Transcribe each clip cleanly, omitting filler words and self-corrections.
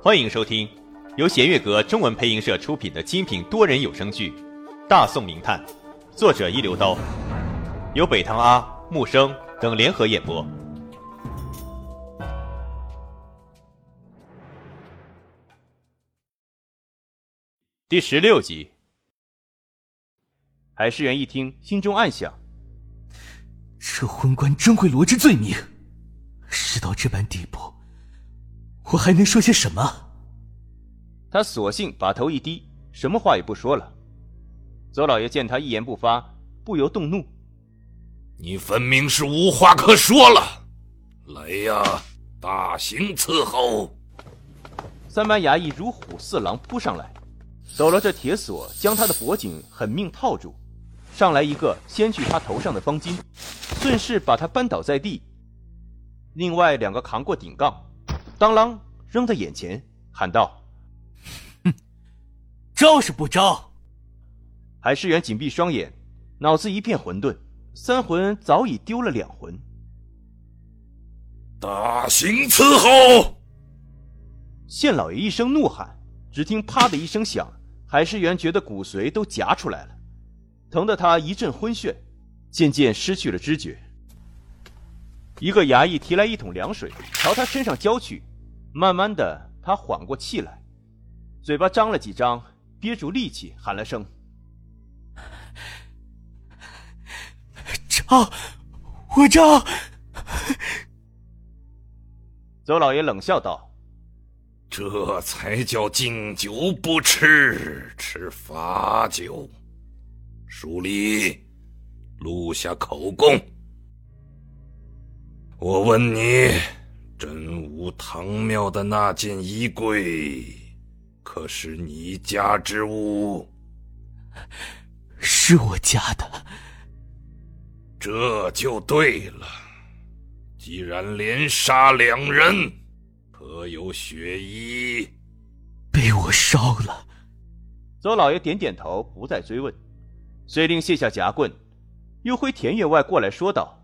欢迎收听由弦乐阁中文配音社出品的精品多人有声剧《大宋名探》，作者一流刀，由北堂阿、木生等联合演播。第16集。海世元一听，心中暗想： 这昏官真会罗织罪名，事到这般地步，我还能说些什么？ 他索性把头一低，什么话也不说了。邹老爷见他一言不发，不由动怒： 你分明是无话可说了，来呀，大刑伺候！ 三班衙役如虎似狼扑上来，走了这铁索将他的脖颈狠命套住，上来一个掀去他头上的方巾，顺势把他扳倒在地。另外2个扛过顶杠，当啷扔在眼前，喊道： 招是不招？ 海世元紧闭双眼，脑子一片混沌，三魂早已丢了2魂。 大刑伺候！ 县老爷一声怒喊，只听啪的一声响，海世元觉得骨髓都夹出来了，疼得他一阵昏眩，渐渐失去了知觉。一个衙役提来一桶凉水朝他身上浇去，慢慢的他缓过气来，嘴巴张了几张，憋住力气喊了声： 招，我招！ 邹老爷冷笑道： 这才叫敬酒不吃，吃罚酒。书吏，录下口供。我问你，真武堂庙的那件衣柜，可是你家之物？ 是我家的。 这就对了。既然连杀2人，可有血衣？ 被我烧了。 邹老爷点点头，不再追问，遂令卸下夹棍，又挥田员外过来说道：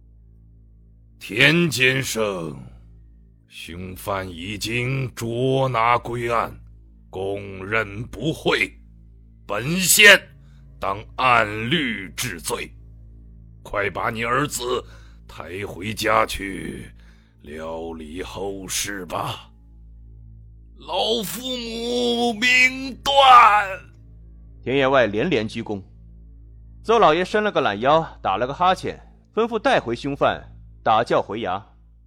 田先生，凶犯已经捉拿归案，供认不讳，本县当按律治罪。快把你儿子抬回家去，料理后事吧。老父母命断！ 田员外连连鞠躬。邹老爷伸了个懒腰，打了个哈欠，吩咐带回凶犯，打轿回衙。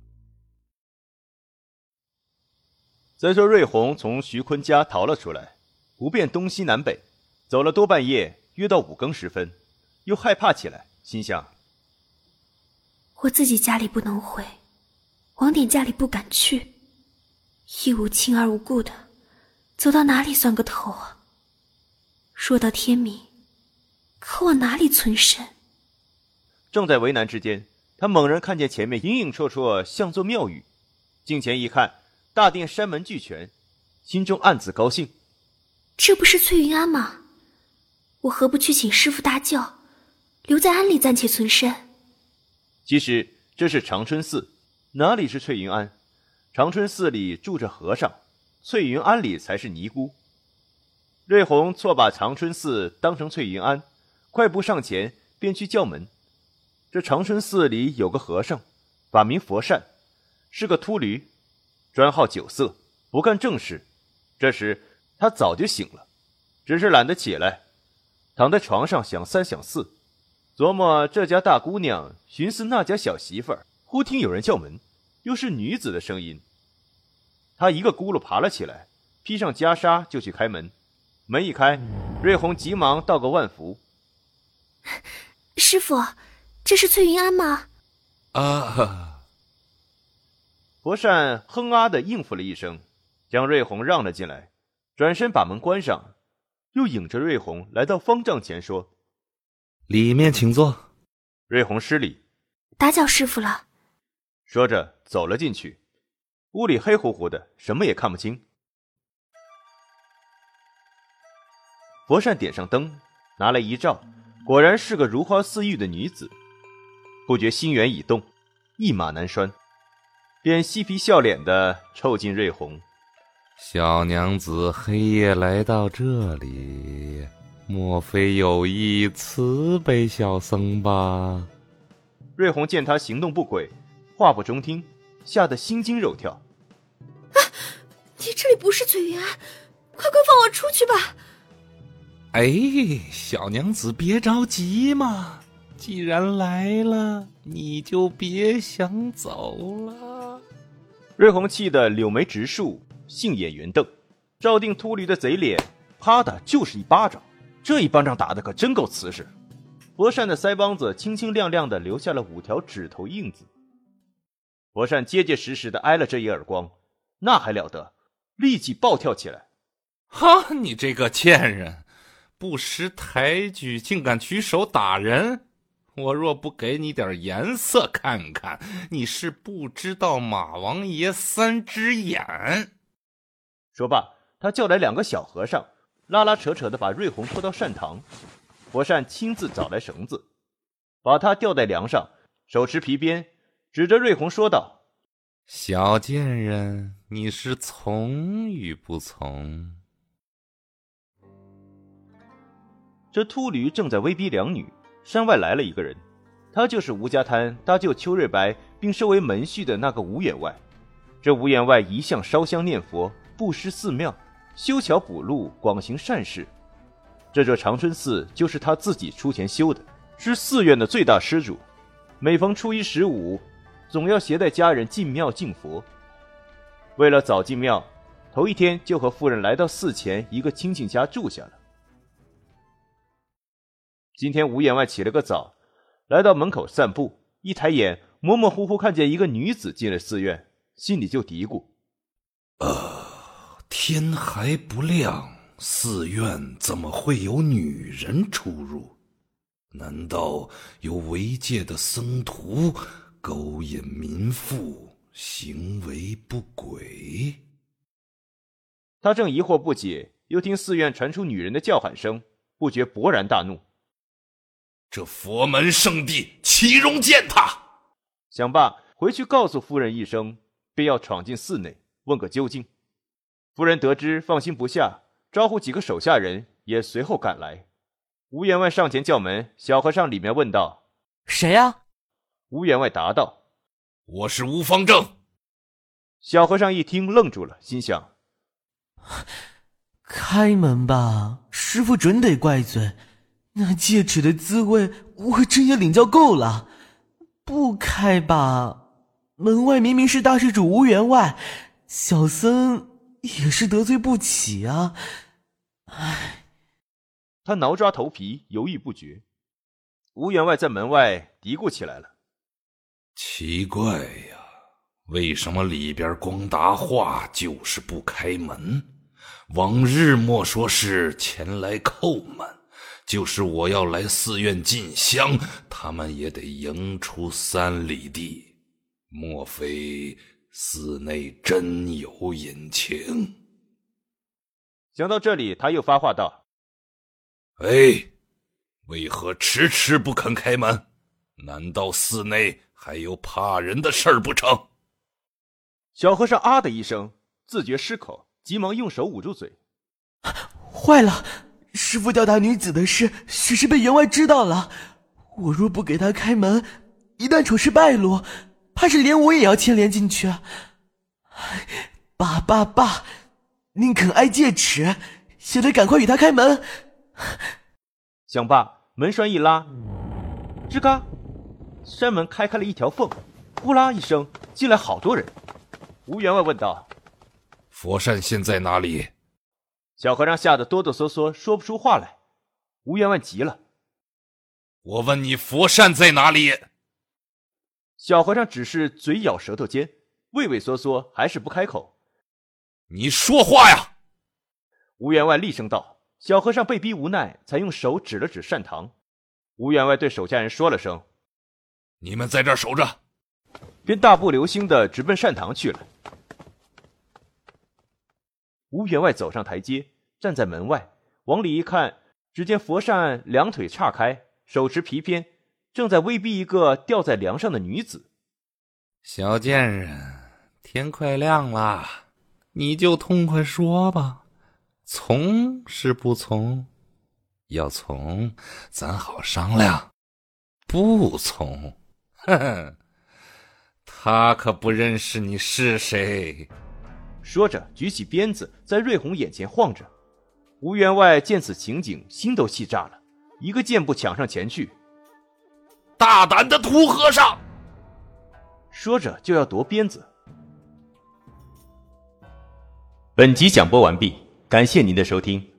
再说瑞红从徐坤家逃了出来，不辨东西南北，走了多半夜，约到5更时分，又害怕起来，心想： 我自己家里不能回，王典家里不敢去，一无亲二无故的，走到哪里算个头啊？若到天明，可我哪里存身？ 正在为难之间，他猛然看见前面隐隐绰绰像座庙宇，近前一看，大殿山门俱全，心中暗自高兴。 这不是翠云庵吗？我何不去请师傅大轿，留在庵里暂且存身？ 其实这是长春寺，哪里是翠云庵？长春寺里住着和尚，翠云庵里才是尼姑。瑞红错把长春寺当成翠云庵，快步上前便去叫门。这长春寺里有个和尚，法名佛善，是个秃驴，专好酒色，不干正事。这时他早就醒了，只是懒得起来，躺在床上想三想四，琢磨这家大姑娘，寻思那家小媳妇儿。忽听有人叫门，又是女子的声音。他一个咕噜爬了起来，披上袈裟就去开门。门一开，瑞红急忙道个万福： 师傅，这是翠云庵吗？ 啊！ 佛善哼啊的应付了一声，将瑞红让了进来，转身把门关上，又引着瑞红来到方丈前说： 里面请坐。 瑞红施礼： 打搅师傅了。 说着走了进去。屋里黑乎乎的，什么也看不清。佛善点上灯，拿来一照，果然是个如花似玉的女子。不觉心猿已动，一马难拴，便嬉皮笑脸的凑近瑞红： 小娘子黑夜来到这里，莫非有意慈悲小僧吧？ 瑞红见他行动不轨，话不中听，吓得心惊肉跳。 你这里不是翠云庵，快放我出去吧！ 哎，小娘子别着急嘛，既然来了，你就别想走了。 瑞红气得柳眉直竖，杏眼圆瞪，照定秃驴的贼脸，啪的就是一巴掌。这一巴掌打得可真够瓷实。佛善的腮帮子清清亮亮的留下了5条指头印子。佛善结结实实的挨了这一耳光，那还了得，立即暴跳起来。 哈，你这个贱人，不识抬举，竟敢举手打人！我若不给你点颜色看看，你是不知道马王爷3只眼。 说罢，他叫来2个小和尚，拉拉扯扯的把瑞红拖到善堂。佛善亲自找来绳子，把他吊在梁上，手持皮鞭，指着瑞红说道： 小贱人，你是从与不从？ 这秃驴正在威逼两女，山外来了一个人，他就是吴家滩搭救邱瑞白并收为门婿的那个吴员外。这吴员外一向烧香念佛，布施寺庙，修桥补路，广行善事。这座长春寺就是他自己出钱修的，是寺院的最大施主。每逢初一15，总要携带家人进庙敬佛。为了早进庙，头一天就和夫人来到寺前一个亲戚家住下了。今天吴员外起了个早，来到门口散步，一抬眼模模糊糊看见一个女子进了寺院，心里就嘀咕： 天还不亮，寺院怎么会有女人出入？难道有违戒的僧徒勾引民妇，行为不轨？ 他正疑惑不解，又听寺院传出女人的叫喊声，不觉勃然大怒。 这佛门圣地岂容践踏？ 想罢回去告诉夫人一声，便要闯进寺内问个究竟。夫人得知放心不下，招呼几个手下人也随后赶来。吴员外上前叫门，小和尚里面问道： 谁呀？ 吴员外答道： 我是吴方正。 小和尚一听愣住了，心想： 开门吧，师父准得怪罪。那戒尺的滋味我真也领教够了。不开吧，门外明明是大施主吴员外，小僧也是得罪不起啊。唉， 他挠抓头皮，犹豫不决。吴员外在门外嘀咕起来了： 奇怪呀，为什么里边光答话就是不开门？往日莫说是前来叩门，就是我要来寺院进香，他们也得迎出3里地。莫非寺内真有隐情？ 想到这里，他又发话道： 哎，为何迟迟不肯开门？难道寺内还有怕人的事儿不成？ 小和尚啊的一声，自觉失口，急忙用手捂住嘴。 坏了，师父吊打女子的事许是被员外知道了。我若不给他开门，一旦丑事败露，怕是连我也要牵连进去。爸，宁肯挨戒尺，也得赶快与他开门。 想罢，门栓一拉，吱嘎，山门开了一条缝，呼啦一声，进来好多人。吴员外问道： 佛善现在哪里？ 小和尚吓得哆哆嗦嗦，说不出话来。吴员外急了： 我问你，佛善在哪里？ 小和尚只是嘴咬舌头尖，畏畏缩缩，还是不开口。 你说话呀！ 吴员外厉声道。小和尚被逼无奈，才用手指了指善堂。吴员外对手下人说了声： 你们在这儿守着， 便大步流星地直奔善堂去了。吴员外走上台阶，站在门外，往里一看，只见佛善两腿岔开，手持皮鞭，正在威逼一个吊在梁上的女子。 小贱人，天快亮了， 你就痛快说吧，从是不从？要从，咱好商量；不从，哼哼，他可不认识你是谁。 说着举起鞭子在瑞红眼前晃着。吴员外见此情景，心都气炸了，一个箭步抢上前去。 大胆的土和尚！ 说着就要夺鞭子。本集讲播完毕，感谢您的收听。